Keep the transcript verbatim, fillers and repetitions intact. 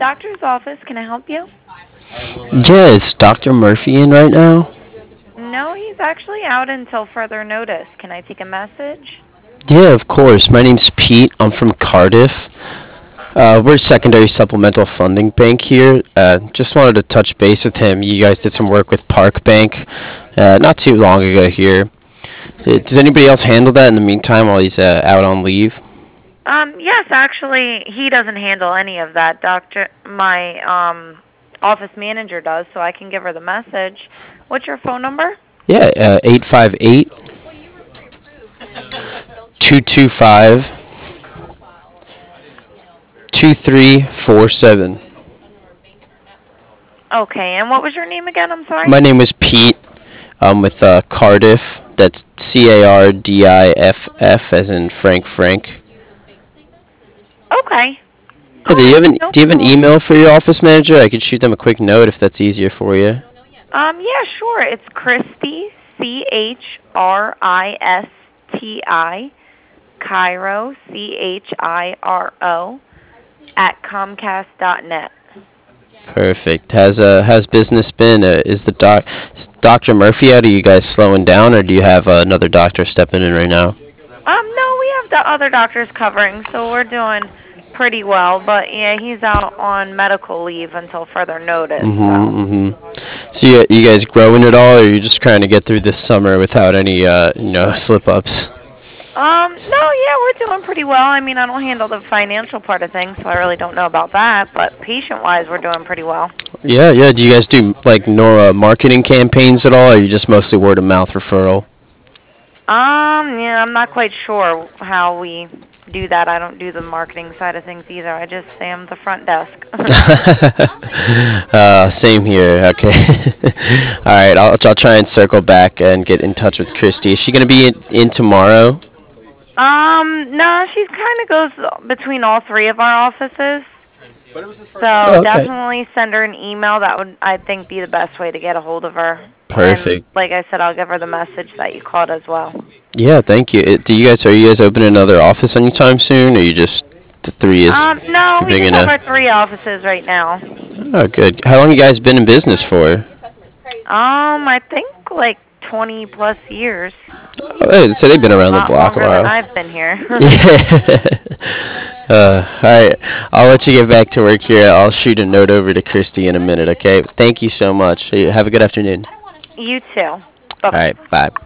doctor's office. Can I help you? Yeah, is Doctor Murphy in right now? No, he's actually out until further notice. Can I take a message? Yeah, of course. My name's Pete. I'm from Cardiff. Uh, we're a secondary supplemental funding bank here. Uh, just wanted to touch base with him. You guys did some work with Park Bank uh, not too long ago here. Uh, Does anybody else handle that in the meantime while he's uh, out on leave? Um, yes, actually, he doesn't handle any of that. Doctor, my um office manager does, so I can give her the message. What's your phone number? Yeah, uh, eight five eight, two two five, two three four seven. Okay, and what was your name again? I'm sorry. My name is Pete. I'm with uh, Cardiff. That's C A R D I F F as in Frank Frank. Okay. Yeah, All do you right. have an No do you have an problem. email for your office manager? I could shoot them a quick note if that's easier for you. Um, yeah, sure. It's Christy, C H R I S T I, Cairo, C H I R O, at Comcast dot net. Perfect. Has uh has business been? Uh, is the doc is Doctor Murphy out? Are you guys slowing down, or do you have uh, another doctor stepping in right now? Um, no, we have the other doctors covering, so we're doing pretty well. But yeah, he's out on medical leave until further notice. So. Mm-hmm. Mm-hmm. So you you guys growing at all, or are you just trying to get through this summer without any uh you know slip ups? Um, no, yeah, we're doing pretty well. I mean, I don't handle the financial part of things, so I really don't know about that. But patient-wise, we're doing pretty well. Yeah, yeah. Do you guys do like no uh, marketing campaigns at all, or are you just mostly word of mouth referral? Um, yeah, I'm not quite sure how we do that. I don't do the marketing side of things either. I just am the front desk. uh, same here. Okay. All right. I'll, I'll try and circle back and get in touch with Christy. Is she gonna be in, in tomorrow? Um, no, she kind of goes between all three of our offices. So Oh, okay. definitely send her an email. That would, I think, be the best way to get a hold of her. And Perfect. like I said, I'll give her the message that you called as well. Yeah. Thank you. Uh, Do you guys are you guys opening another office anytime soon, or you just the three is Um, no, we big just have our enough? three offices right now. Oh, good. How long you guys been in business for? Um, I think like twenty plus years. Oh, hey, so they've been A around the lot block a longer than while. I've been here. Yeah. uh, all right. I'll let you get back to work here. I'll shoot a note over to Christy in a minute. Okay. Thank you so much. Hey, have a good afternoon. You too. All Bye-bye. right. Bye.